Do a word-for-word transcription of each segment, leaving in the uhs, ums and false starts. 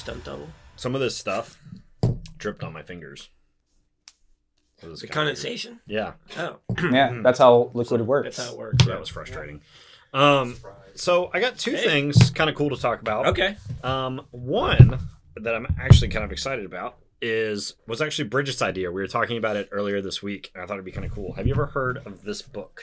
Stunt double. Some of this stuff dripped on my fingers. The condensation? Yeah. Oh. Yeah, that's how liquid works. That's how it works. That was frustrating. Um, so I got two hey. things kind of cool to talk about. Okay. Um, one that I'm actually kind of excited about is was actually Bridget's idea. We were talking about it earlier this week, and I thought it'd be kind of cool. Have you ever heard of this book?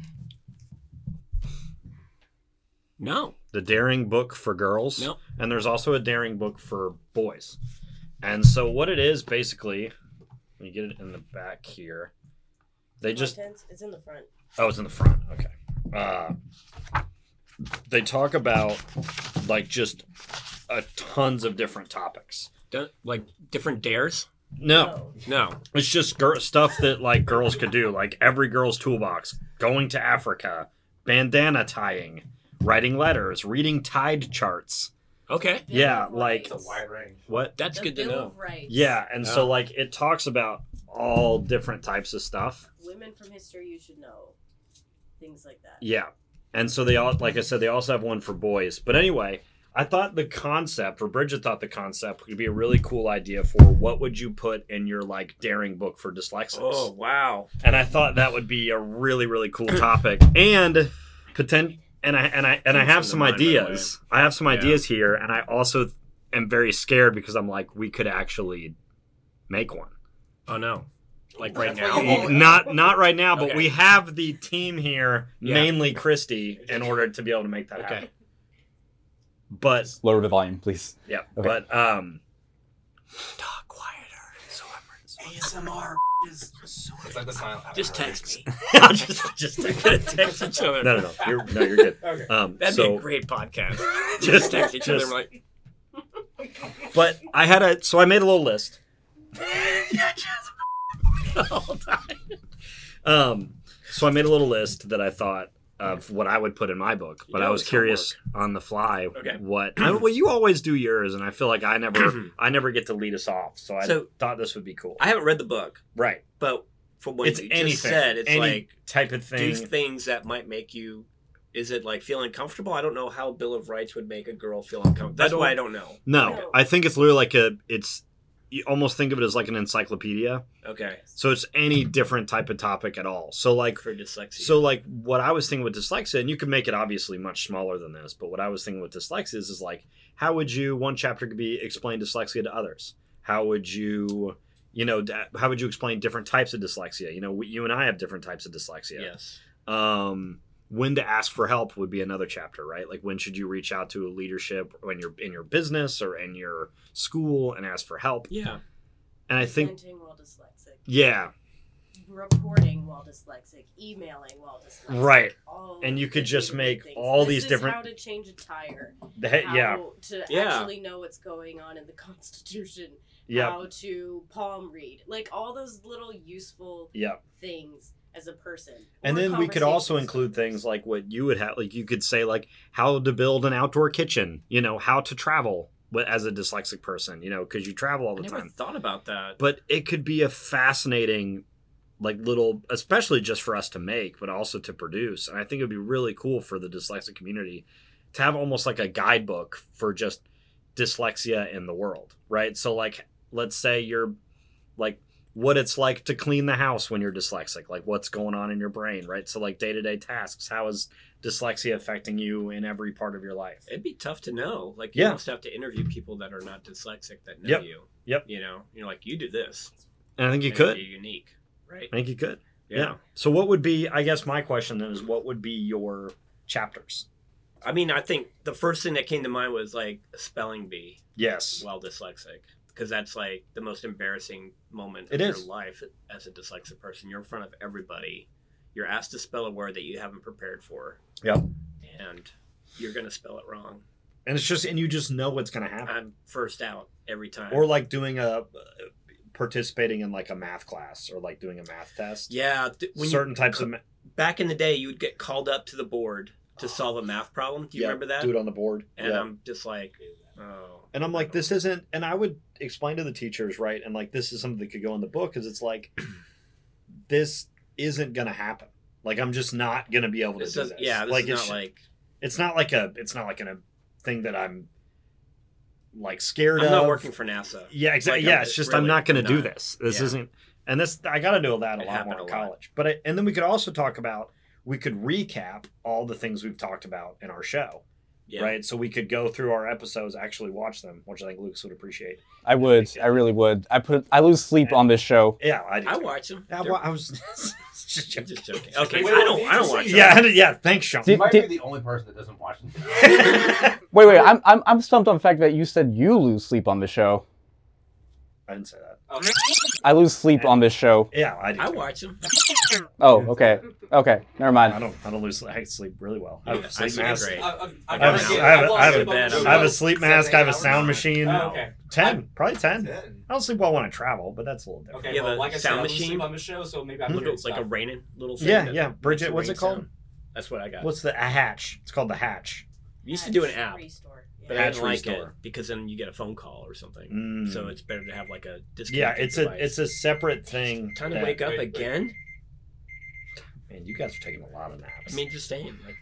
No. The Daring Book for Girls. No. And there's also a Daring Book for Boys. And so what it is, basically, when you get it in the back here, they just... It's in the front. Oh, it's in the front. Okay. Uh, they talk about, like, just a tons of different topics. Don't, like, different dares? No. No. It's just gir- stuff that, like, girls could do. Like, every girl's toolbox. Going to Africa. Bandana tying. Writing letters. Reading tide charts. Okay. Yeah, like... It's a wide range. What? That's the good to Bill know. Of Rights. Yeah, and Oh. so, like, it talks about all different types of stuff. Women from history you should know. Things like that. Yeah. And so they all, like I said, they also have one for boys. But anyway, I thought the concept, or Bridget thought the concept would be a really cool idea for what would you put in your, like, daring book for dyslexics. Oh, wow. And I thought that would be a really, really cool topic. And potent, and I and I and I have some ideas. I have some ideas here, and I also am very scared because I'm like, we could actually make one. Oh, no. Like right That's now? what you- Not not right now, but Okay. we have the team here, Yeah. mainly Christy, in order to be able to make that Okay. happen. But Lower the volume, please. yeah, Okay. but um, Talk quieter. So I'm A S M R is so. It's like the silent. Just text me. I'll just just We're gonna text each other. no no no you're no you're good. Okay. Um, That'd so be a great podcast. Just text each other. just- And we're like, but I had a so I made a little list. all time. Um, so I made a little list that I thought of what I would put in my book, but You I know was it's curious on the fly Okay. what. I, well, you always do yours, and I feel like I never I never get to lead us off. So I So- thought this would be cool. I haven't read the book, Right. but from what It's you anything. just said, it's Any like type of do thing. things that might make you. Is it like feeling comfortable? I don't know how Bill of Rights would make a girl feel uncomfortable. That's I why I don't- don't know. No, No. I think it's literally like a. It's you almost think of it as like an encyclopedia. Okay, So it's any different type of topic at all. So like, for dyslexia. so like what I was thinking with dyslexia, and you can make it obviously much smaller than this, but what I was thinking with dyslexia is, is like, how would you? One chapter could be explain dyslexia to others. How would you? You know, d- how would you explain different types of dyslexia? You know, we, you and I have different types of dyslexia. yes. Um, when to ask for help would be another chapter, right? Like when should you reach out to a leadership when you're in your business or in your school and ask for help? Yeah. And I think, Presenting while dyslexic. yeah, Reporting while dyslexic. Emailing while dyslexic. right. All And you could the just different make things. all This these is different- how to change a tire. The, How yeah, to Yeah. actually know what's going on in the Constitution. yeah, How to palm read. Like all those little useful yeah. things as a person. And Or then we could also conversations. include things like what you would have, like you could say like how to build an outdoor kitchen, you know, how to travel wi- as a dyslexic person, you know, because you travel all I the never time. thought about that. But it could be a fascinating, like little, especially just for us to make, but also to produce. And I think it would be really cool for the dyslexic community to have almost like a guidebook for just dyslexia in the world, right? So like, let's say you're like what it's like to clean the house when you're dyslexic, like what's going on in your brain, right? So like day-to-day tasks, how is dyslexia affecting you in every part of your life? It'd be tough to know. Like you Yeah. almost have to interview people that are not dyslexic that know Yep. you. Yep. You know, you're like, you do this. And I think you and could. it'd be unique, right? I think you could. Yeah. Yeah. So what would be, I guess my question then is what would be your chapters? I mean, I think the first thing that came to mind was like a spelling bee Yes. while dyslexic. Because that's like the most embarrassing moment of It your is. life as a dyslexic person. You're in front of everybody. You're asked to spell a word that you haven't prepared for. Yep. And you're going to spell it wrong. And it's just, and you just know what's going to happen. I'm first out every time. Or like doing a, participating in like a math class or like doing a math test. yeah. th- When Certain you, types of, ma- back in the day, you would get called up to the board to solve a math problem. Do you yeah, remember that? do it on the board. And yeah. I'm just like, oh. And I'm like, this isn't, and I would explain to the teachers, right? And like, this is something that could go in the book because it's like, this isn't going to happen. Like, I'm just not going to be able to This do is, this. yeah, this like, is it's, not like, it's not like a, it's not like a thing that I'm like scared I'm of. not working for NASA. Yeah, exactly. Like, yeah, I'm- it's just really, I'm not going to I'm do not. this. This Yeah. isn't. And this I got to do that a It lot happened more in a lot. college. But I, and then we could also talk about we could recap all the things we've talked about in our show. Yeah. Right, so we could go through our episodes, actually watch them, which I think Lucas would appreciate. I would. I really would. I put. I lose sleep on this show. Yeah, I do. I too. watch them. Yeah, well, I was just I'm joking. just joking. Okay, Wait, I wait, don't. wait, I don't just watch. say- them. Yeah, yeah. Thanks, Sean. Did- You might did- be the only person that doesn't watch them. Wait, wait. I'm, I'm, I'm stumped on the fact that you said you lose sleep on this show. I didn't say that. Okay. I lose sleep on this show. Yeah, I do. I too. watch them. Oh, okay. Okay. Never I mind. don't. I don't lose. I sleep really well. I Yeah, have a I sleep sleep mask. great. I, I, I have, I a- I have, a- I have, a- I have a sleep mask. I have a sound machine. Oh, okay. Ten, probably ten. Ten. I don't sleep well when I travel, but that's a little different. Okay, You have well, a like I said, sound I lose machine? sleep on the show, so maybe I'm Hmm? Little, hearing like a stuff. raining little thing. Yeah, that yeah. makes Bridget, the what's rain it called? sound. That's what I got. What's the a hatch? It's called the hatch. We used to do an Hatch app, Restore. Yeah. but I Hatch didn't like it Restore. because then you get a phone call or something. Mm. So it's better to have like a Yeah, disconnected it's a device. it's a separate thing. Time to that- wake up wait, wait. again. Man, you guys are taking a lot of naps. I mean, just saying. Like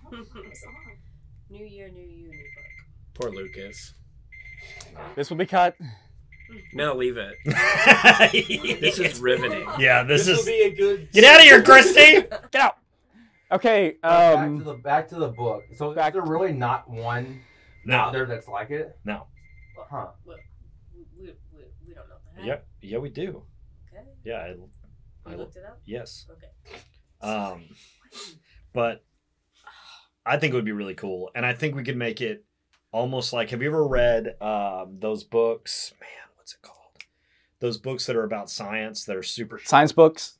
New year, new you, new book. poor Lucas. This will be cut. No, leave it. This is riveting. yeah, this, This is. will be a good. Get out of here, Christy! Get out. Okay. back to Um. the back to the book. So back- is there really not one out No, there that's like it? no. Huh. Well, we, we, we, we don't know that. Yep. Yeah, we do. Okay. Yeah. I, You I, looked it up? yes. Okay. Um, but I think it would be really cool, and I think we could make it almost like. Have you ever read um, those books? Man, what's it called? Those books that are about science that are super. Science books.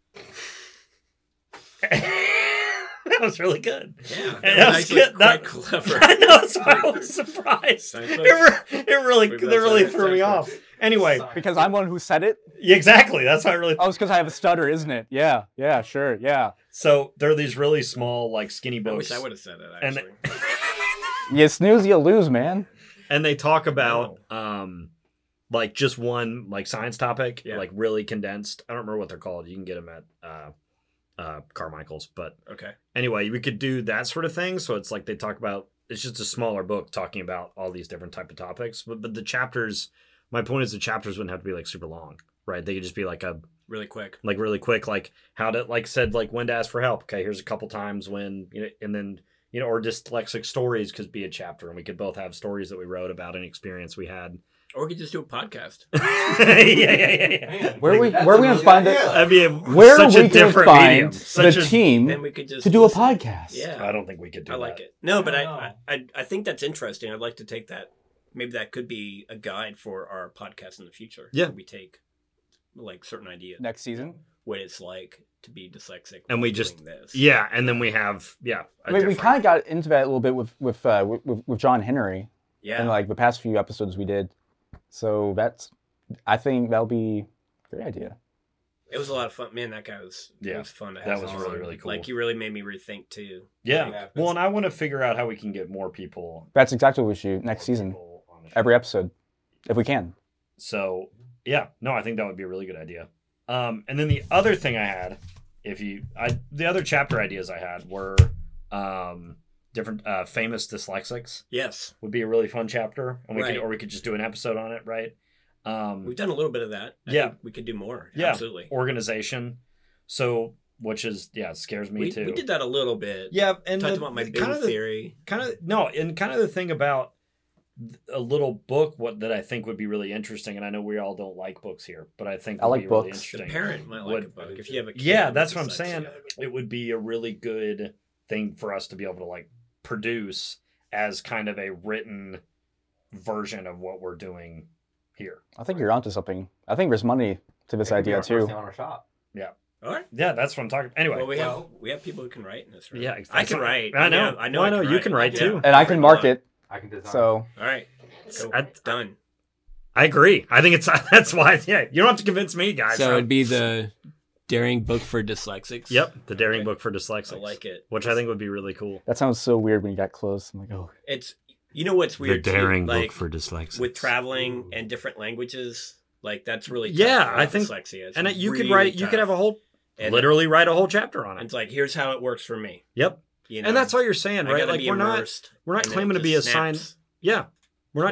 That was really good. Yeah, And that was was actually good. That- quite clever. I know, so I was surprised. Science It, books? re- it really, Maybe that that's really what it threw me stands off. for. Anyway, Because I'm one who said it. yeah, exactly. That's why I really. Oh, it's because I have a stutter, isn't it? Yeah. Yeah. Sure. Yeah. So there are these really small, like skinny I books, wish I would have said it. and Actually, You snooze, you lose, man. and they talk about um, like just one like science topic, Yeah. like really condensed. I don't remember what they're called. You can get them at uh, uh, Carmichael's, but okay. anyway, we could do that sort of thing. So it's like they talk about. It's just a smaller book talking about all these different type of topics, but but the chapters. My point is the chapters wouldn't have to be like super long, right? They could just be like a Really quick. like really quick, like how to like said like when to ask for help. Okay, here's a couple times when you know, and then you know, or dyslexic stories could be a chapter, and we could both have stories that we wrote about an experience we had. Or we could just do a podcast. yeah, yeah, yeah, yeah. Man, Where we that's where a we gonna really find good it? idea. That'd be a, Where such we a can different find medium. the Such a, team Then we could just to do a listen. podcast. Yeah, I don't think we could do I that. like it. No, but I I, don't I, I, I think that's interesting. I'd like to take that. Maybe that could be a guide for our podcast in the future. Yeah. where we take like certain ideas, Next season. what it's like to be dyslexic, And while we doing just- this. Yeah, and then we have yeah. a I mean, we different- kind of got into that a little bit with with uh, with, with John Henry yeah. in like the past few episodes we did. So that's, I think that'll be a great idea. It was a lot of fun. Man, that guy was. Yeah, it was fun to have. that was him really, on. really cool. Like you really made me rethink too. yeah. Yeah. Well, and I want to figure out how we can get more people That's exactly what we should do next season, people on the show. every episode, if we can. So yeah, no, I think that would be a really good idea. Um, and then the other thing I had, if you, I the other chapter ideas I had were um, different uh, famous dyslexics Yes, would be a really fun chapter, and we Right. could or we could just do an episode on it, right? Um, we've done a little bit of that. I Yeah. think we could do more. yeah, Absolutely. organization. So which is yeah, it scares me We, too. we did that a little bit. Yeah, and Talked the- about my the- big kind of the, theory. kind of no, and kind of the thing about a little book what that I think would be really interesting, and I know we all don't like books here, but I think I would like be really books. The interesting. parent might like Would- a book if you have a kid. Yeah, with that's what I'm dyslexia. saying. It would be a really good thing for us to be able to like produce as kind of a written version of what we're doing here. I think you're onto something. I think there's money to this That could be idea our first too. thing on our shop. All right. Yeah, that's what I'm talking. Anyway, Well, we have Well- we have people who can write in this room. yeah, I that's can what- write. I know. mean, I know. Well, I I know can you write. can write Yeah. too. And I can mark it. I can design. So All right. Cool. I- Done. I agree. I think it's that's why. Yeah, you don't have to convince me, guys. So it'd be the daring book for dyslexics. Yep, the daring Okay. book for dyslexics. I like it. Which I think would be really cool. that sounds so weird when you got close. I'm like, oh, It's you know what's weird. the too? daring like, book for dyslexics. with traveling and different languages. Like that's really tough Yeah, for I think- dyslexia. It's and you could really write. You tough. could have a whole, And- literally write a whole chapter on and it. It's like here's how it works for me. Yep. You know, And that's all you're saying, I right? gotta Like be we're not. immersed, We're not and then claiming it to be just assigned. snaps. Yeah, we're not. Wow.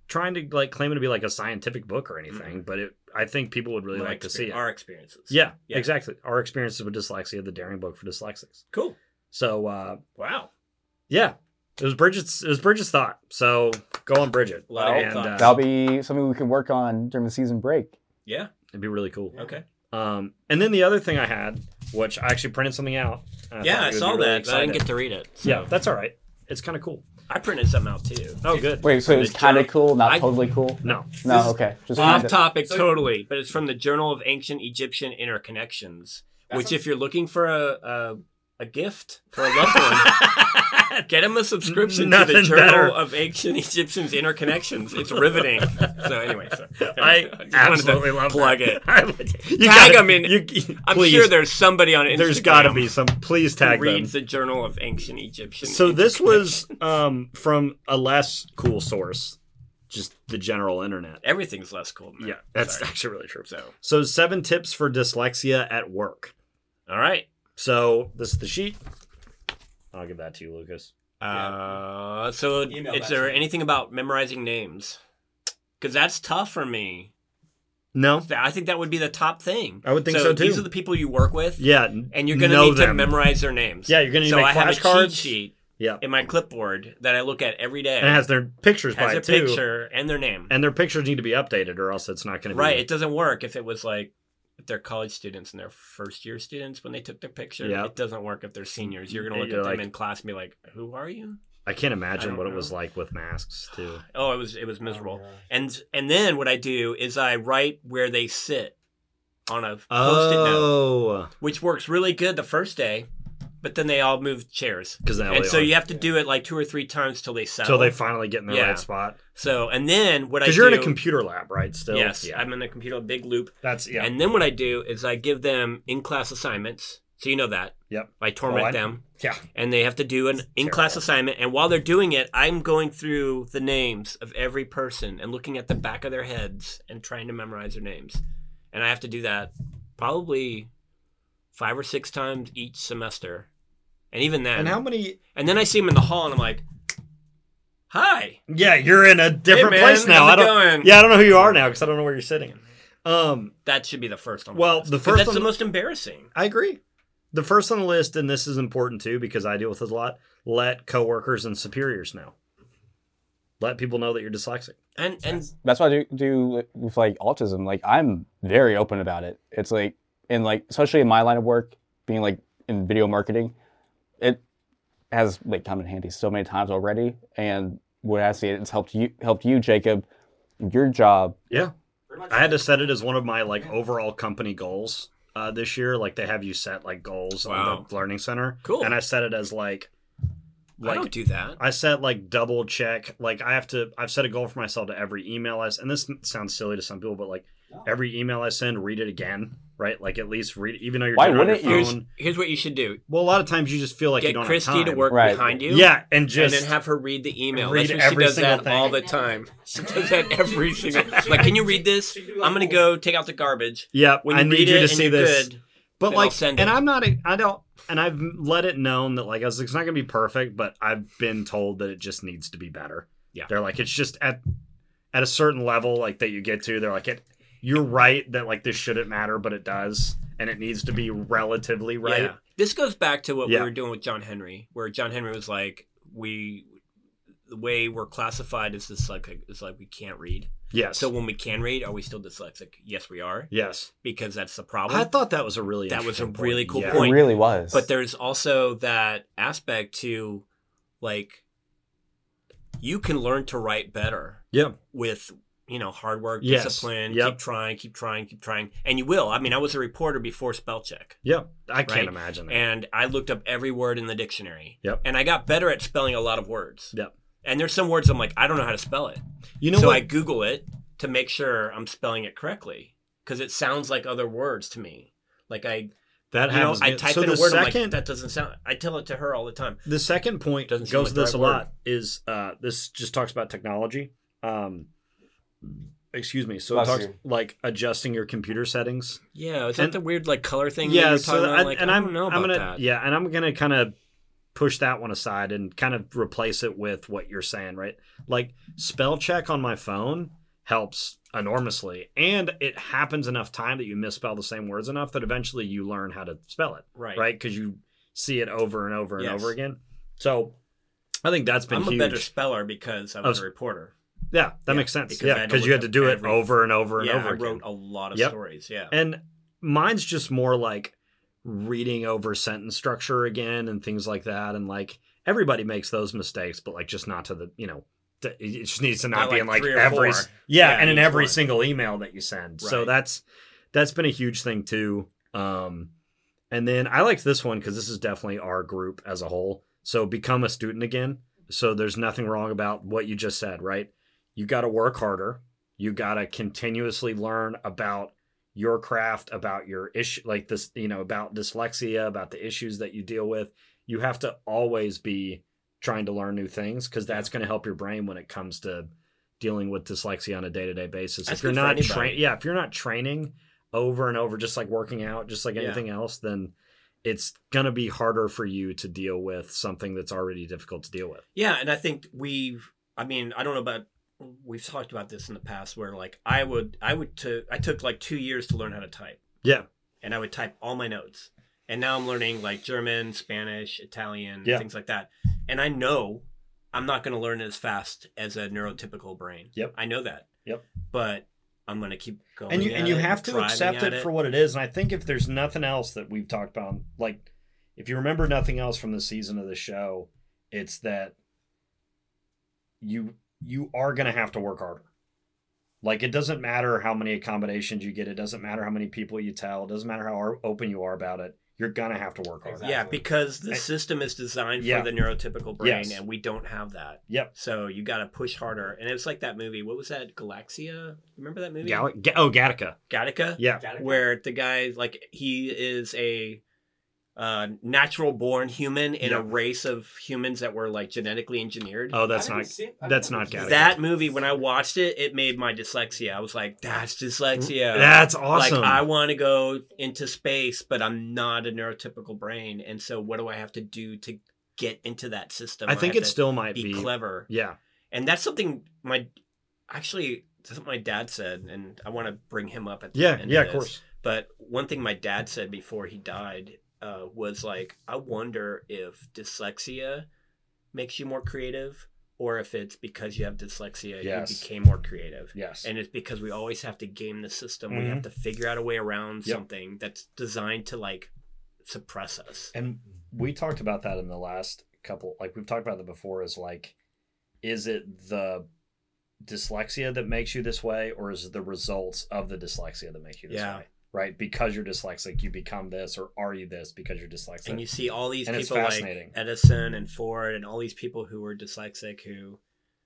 trying to like claim it to be like a scientific book or anything, Mhm. but it, I think people would really My like to see experience- it. Our experiences. Yeah, Yeah. exactly. Our experiences with dyslexia, the Daring Book for Dyslexics. Cool. So, uh, Wow. yeah, it was Bridget's. It was Bridget's thought. So go on, Bridget. A lot of Well, good thoughts. That'll be something we can work on during the season break. Yeah. It'd be really cool. Okay. Um, and then the other thing I had, which I actually printed something out. and yeah, thought I you would saw be really that. but I didn't excited. get to read it. so- Yeah, that's all right. It's kind of cool. I printed something out too. Oh, good. Wait, so From it's the kind of journal- cool, not I- totally cool? No. No, This- okay. Just Off kinda- topic, So- totally, but it's from the Journal of Ancient Egyptian Interconnections. That's which, a- if you're looking for a a, a gift for a loved one, get him a subscription to the Nothing Journal better. of Ancient Egyptians Interconnections. It's riveting. So anyway, so, I just wanted to absolutely love plug that. it. I would- you Tag gotta- 'em in- You, you- I'm please, sure there's somebody on Instagram. there's got to be some. Please who tag them. reads the Journal of Ancient Egyptians. So this was um, from a less cool source, just the general internet. Everything's less cool. Than that. Yeah, that's Sorry. actually really true. So So seven tips for dyslexia at work. all right. So this is the sheet. I'll give that to you, Lucas. Uh, so Email is that there to me. anything about memorizing names? Because that's tough for me. No, Th- I think that would be the top thing. I would think so, too. These are the people you work with, yeah, and you're going to know need to them. memorize their names. Yeah, you're gonna need so to make I have a cheat flashcards. sheet Yeah, in my clipboard that I look at every day. and it has their pictures Has by their it too. picture and their name. And their pictures need to be updated, or else it's not going to be Right. It doesn't work if it was like if they're college students and they're first year students when they took their picture. Yeah. It doesn't work if they're seniors. You're going to look You're at them like- in class and be like, "Who are you?" I can't I imagine don't what it was know. like with masks too. Oh, it was it was miserable. Oh, gosh. And and then what I do is I write where they sit on a post-it note, Oh, which works really good the first day, but then they all move chairs. because now And they so are- you have to do it like two or three times till they settle. till they finally get in the Yeah. right spot. So and then what I do Because you're in a computer lab, right? Still, Yes, yeah. I'm in a computer, a big loop. That's yeah. And then what I do is I give them in-class assignments. So you know that. Yep. I torment Oh, I- them. Yeah. And they have to do an in-class terrible. assignment. And while they're doing it, I'm going through the names of every person and looking at the back of their heads and trying to memorize their names. And I have to do that probably five or six times each semester. And even then. And how many? And then I see them in the hall and I'm like, hi. Yeah, you're in a different Hey, man, place now. how's I it don't. going? Yeah, I don't know who you are now because I don't know where you're sitting. Um, That should be the first on my Well, list. the 'Cause first that's on the the- most embarrassing. I agree. The first on the list, and this is important too because I deal with this a lot. Let coworkers and superiors know. Let people know that you're dyslexic. And and That's what I do, do with like autism. Like I'm very open about it. It's like, and like, especially in my line of work, being like in video marketing, it has like come in handy so many times already. And what I see, it's helped you, helped you, Jacob, your job. Yeah. Pretty much- I had to set it as one of my like overall company goals uh, this year. Like they have you set like goals Wow. on the learning center. Cool. And I set it as like, I like don't do that. I set like double check. Like I have to. I've set a goal for myself to every email I. And this sounds silly to some people, but like No. every email I send, read it again. Right? Like at least read it, even though you're Why doing it on your wouldn't you? Here's phone. here's what you should do. Well, a lot of times you just feel like you Get don't Christy have to time. work Right. behind you. Yeah, and just and then have her read the email. Read That's what she every does single that thing. all the time. She does that every single. Like, can you read this? I'm gonna go take out the garbage. yeah. When you I need read you it to and see you're this. good, But then I'll like, send and it. I'm not. a- I don't. And I've let it known that like I was, it's not gonna be perfect, but I've been told that it just needs to be better. Yeah. They're like it's just at at a certain level like that you get to. They're like it. You're right that like this shouldn't matter, but it does, and it needs to be relatively right. Yeah. This goes back to what Yeah. we were doing with John Henry, where John Henry was like, we, the way we're classified is this like is like we can't read. Yes. So when we can read, are we still dyslexic? Yes, we are, yes. because that's the problem. I thought that was a really That was a interesting really point. cool Yeah. point. It really was. But there's also that aspect to, like, you can learn to write better Yeah. with, you know, hard work, Yes. discipline, Yep. keep trying, keep trying, keep trying. And you will. I mean, I was a reporter before spell check. Yeah. I can't Right. imagine that. And I looked up every word in the dictionary. Yep. And I got better at spelling a lot of words. Yep. And there's some words I'm like, I don't know how to spell it. You know so what? I Google it to make sure I'm spelling it correctly. Because it sounds like other words to me. Like I, that you know, happens. I type so in a the word, I'm second, like, that doesn't sound, I tell it to her all the time. the second point Doesn't seem goes like to the this right a word. lot is uh, this just talks about technology. Um, excuse me. So Bless it talks you. like adjusting your computer settings. Yeah, is that And- the weird like color thing? that Yeah. you're So talking about? I, Like, and I I'm don't know I'm about gonna that. yeah, and I'm gonna kind of push that one aside and kind of replace it with what you're saying, right? Like spell check on my phone helps enormously, and it happens enough time that you misspell the same words enough that eventually you learn how to spell it, Right. right? Because you see it over and over and Yes. over again. So I think that's been I'm huge. a better speller because I was Oh, a reporter. Yeah, that Yeah, makes sense. because I Yeah, had to because you look had to up do it every- over and over and yeah, over I again. wrote a lot of Yep. stories. Yeah. And mine's just more like reading over sentence structure again and things like that. And like everybody makes those mistakes, but like just not to the, you know, to, it just needs to not, Not be like in like three or every, four. yeah, Yeah, and in each every one. single email that you send. So Right. that's, that's been a huge thing too. Um, and then I liked this one because this is definitely our group as a whole. So become a student again. So there's nothing wrong about what you just said, right? You got to work harder. You got to continuously learn about your craft, about your issue, like this, you know, about dyslexia, about the issues that you deal with. You have to always be trying to learn new things because that's going to help your brain when it comes to dealing with dyslexia on a day-to-day basis. That's if you're good for not anybody. train, yeah, if you're not training over and over, just like working out, just like Yeah. anything else, then it's going to be harder for you to deal with something that's already difficult to deal with. Yeah, and I think we've. I mean, I don't know about. We've talked about this in the past, where like I would, I would, to, I took like two years to learn how to type, Yeah. and I would type all my notes, and now I'm learning like German, Spanish, Italian, Yeah. things like that, and I know I'm not going to learn as fast as a neurotypical brain. Yep. I know that. Yep. But I'm going to keep going. and you at and you it, have to thriving accept at it for what it is. And I think if there's nothing else that we've talked about, like if you remember nothing else from the season of the show, it's that you you are going to have to work harder. Like it doesn't matter how many accommodations you get, it doesn't matter how many people you tell, it doesn't matter how open you are about it. You're going to have to work harder. Exactly. Yeah, because the I- system is designed Yeah. for the neurotypical brain, Yes. and we don't have that. Yep. So you got to push harder. And it's like that movie. What was that? Galaxia? Remember that movie? Gal- Ga- oh, Gattaca. Gattaca? Yeah. Where the guy, like, he is a uh, natural born human in Yeah. a race of humans that were, like, genetically engineered. Oh, that's I not didn't see- I that's didn't not see Gattaca. that movie, when I watched it, it made my dyslexia. I was like, that's dyslexia. That's awesome. Like, I want to go into space, but I'm not a neurotypical brain. And so what do I have to do to get into that system? I think have it to still might be be. clever. Yeah. And that's something my, actually, that's what my dad said. And I want to bring him up at the Yeah. end Yeah, of of this. course. But one thing my dad said before he died uh, was like, I wonder if dyslexia makes you more creative, or if it's because you have dyslexia, Yes. you became more creative. Yes. And it's because we always have to game the system. We Mhm. have to figure out a way around Yep. something that's designed to like suppress us. And we talked about that in the last couple, like we've talked about that before, is like, is it the dyslexia that makes you this way, or is it the results of the dyslexia that make you this Yeah. way? Right? Because you're dyslexic, you become this, or are you this because you're dyslexic? And you see all these And it's people like fascinating. Edison and Ford and all these people who were dyslexic who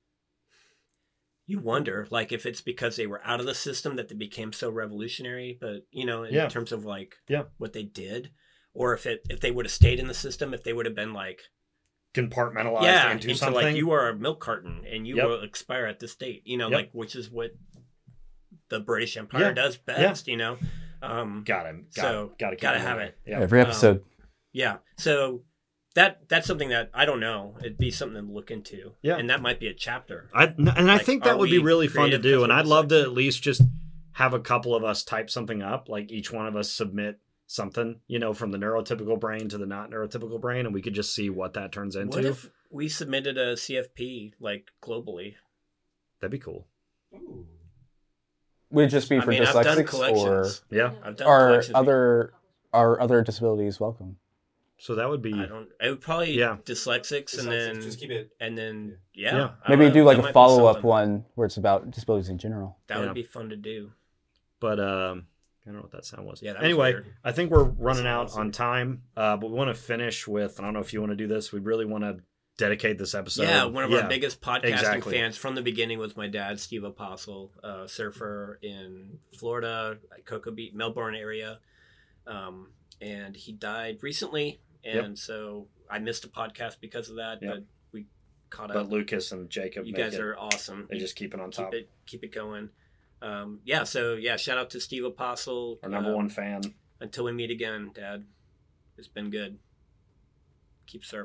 you wonder like if it's because they were out of the system that they became so revolutionary, but you know, in Yeah. terms of like Yeah. what they did, or if it if they would have stayed in the system, if they would have been like Compartmentalized yeah, into, into something. like you are a milk carton and you Yep. will expire at this date, you know, Yep. like which is what the British Empire Yeah. does best, you know. Um got him. Got So, it. Got to gotta have it. Yeah. Every episode. Yeah. So that that's something that I don't know. It'd be something to look into. Yeah. And that might be a chapter. I and I Like, think are that would be we really fun to creative do, because and we're I'd love to dyslexic? at least just have a couple of us type something up, like each one of us submit something, you know, from the neurotypical brain to the not neurotypical brain, and we could just see what that turns into. What if we submitted a C F P like globally? That'd be cool. Ooh. Would it just be I for mean, I've done dyslexics, or collections. Yeah. I've done are collections. other are other disabilities welcome? So that would be I don't. It would probably Yeah. dyslexics, and Dyslexic, then just keep it. and then yeah. Yeah. I don't Maybe know, do like that a might be follow up something. one where it's about disabilities in general. That Yeah. would be fun to do. but um I don't know what that sound was. Yeah. That was Anyway, weird. I think we're running out Sounds on weird. time, uh, but we want to finish with. I don't know if you want to do this. We really want to dedicate this episode. yeah, one of Yeah. our biggest podcasting exactly. fans from the beginning was my dad, Steve Apostle, uh, surfer in Florida, Cocoa Beach, Melbourne area, um, and he died recently, and Yep. so I missed a podcast because of that, Yep. but we caught But up. Lucas and Jacob, You make guys it- are awesome. they You just keep it on keep top. it keep it going. Um, yeah, so yeah, shout out to Steve Apostle, Our number uh, one fan. Until we meet again, Dad. It's been good. Keep surfing.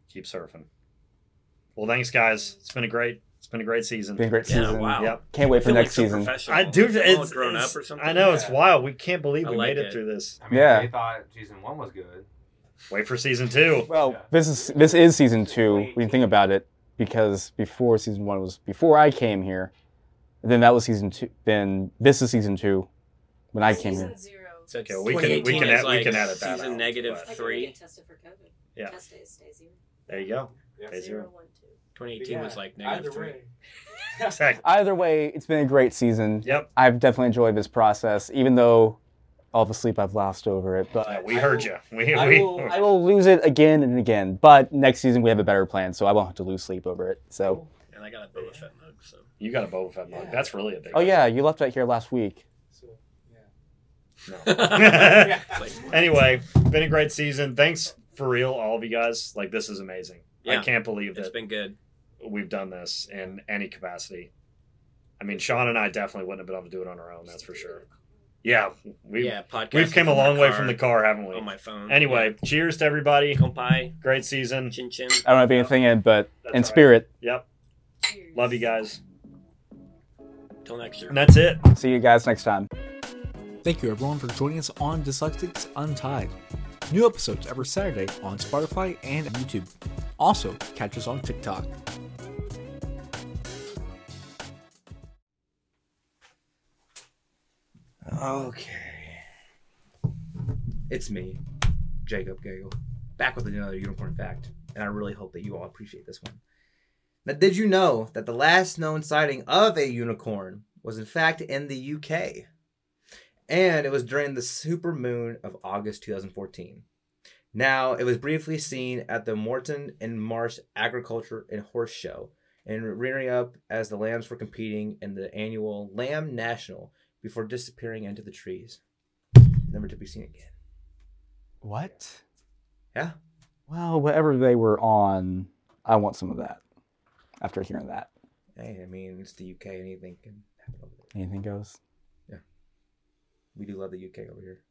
keep surfing. Well, thanks, guys. It's been a great, it's been a great season. Been a great Yeah, season. wow. Yep. Can't wait I for feel next like so season. professional. I do. Like we're all It's, grown it's- up or something. I know it's Yeah. wild. We can't believe I we like made it. it. through this. I mean, Yeah. they thought season one was good. Wait for season two. Well, Yeah. this is this is season two when you think about it, because before season one was before I came here, then that was season two. Then this is season two when I came Season here. zero. So Okay, we can- we twenty eighteen can is ed- we like can edit that season out, negative but- Like when three. you get tested for COVID. Yeah. Test days stay zero. There you go. Yeah. Day zero. Zero, one, two. twenty eighteen was like negative Either three. way. Exactly. Either way, it's been a great season. Yep. I've definitely enjoyed this process, even though all the sleep I've lost over it. But Yeah, we heard you. We, I we, will, I will lose it again and again. But next season we have a better plan, so I won't have to lose sleep over it. So, And I got a Boba Fett mug, so. You got a Boba Fett mug. Yeah. That's really a big. oh yeah, you left it here last week. So, yeah. No. It's like, Anyway, been a great season. Thanks for real, all of you guys. Like, this is amazing. Yeah. I can't believe it's that been good. we've done this in any capacity. I mean, Sean and I definitely wouldn't have been able to do it on our own. That's for sure. Yeah, we yeah, podcast. we've come a long way from the car, haven't we? On my phone. Anyway, cheers to everybody. Yeah. Kompai, Great season. chin chin. I don't have anything in, but That's in right. spirit. Yep. Cheers. Love you guys. Till next year. And that's it. See you guys next time. Thank you everyone for joining us on Dyslexics Untied. New episodes every Saturday on Spotify and YouTube. Also, catch us on TikTok. Okay. It's me, Jacob Gagel, back with another unicorn fact, and I really hope that you all appreciate this one. Now, did you know that the last known sighting of a unicorn was in fact in the U K? And it was during the super moon of August two thousand fourteen. Now, it was briefly seen at the Morton and Marsh Agriculture and Horse Show, and rearing up as the lambs were competing in the annual Lamb National before disappearing into the trees, never to be seen again. What? Yeah. Well, whatever they were on, I want some of that. After hearing that, Hey, I mean, it's the U K. Anything can happen over there. anything goes. We do love the U K over here.